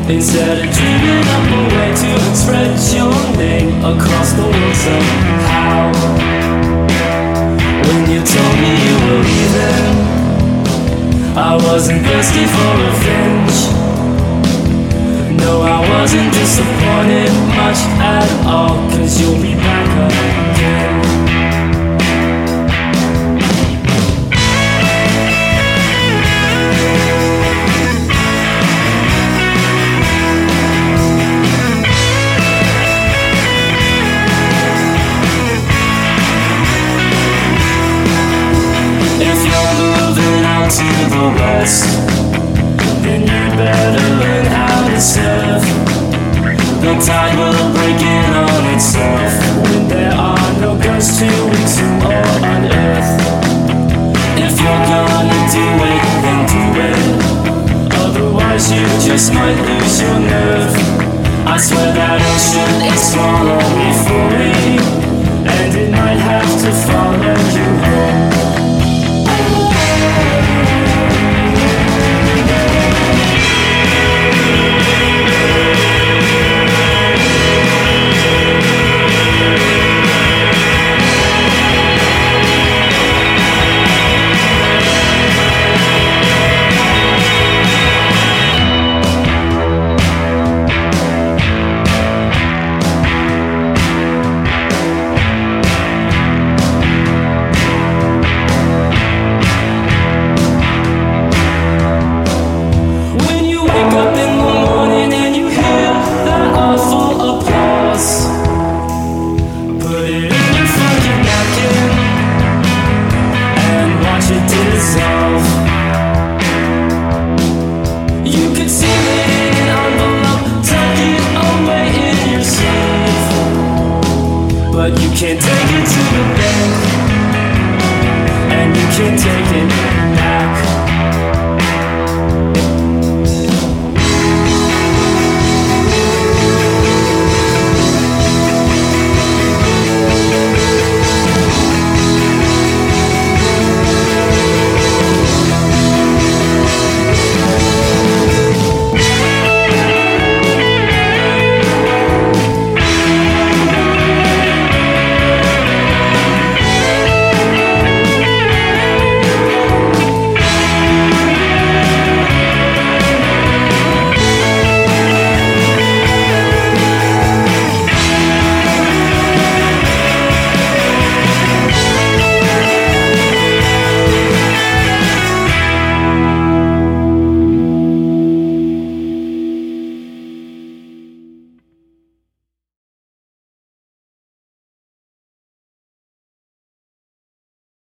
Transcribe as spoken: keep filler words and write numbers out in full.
Instead of dreaming up a way to spread your name across the world somehow. When you told me you were leaving, I wasn't thirsty for revenge. No, I wasn't disappointed much at all, 'cause you'll be back again. To the west, then you better learn how to surf. The tide will break in on itself when there are no ghosts to exhume or unearth. If you're gonna do it, then do it. Otherwise you just might lose your nerve. I swear that ocean is swallowing me fully, and it might have to follow you home. But you can't take it to the bank, and you can't take it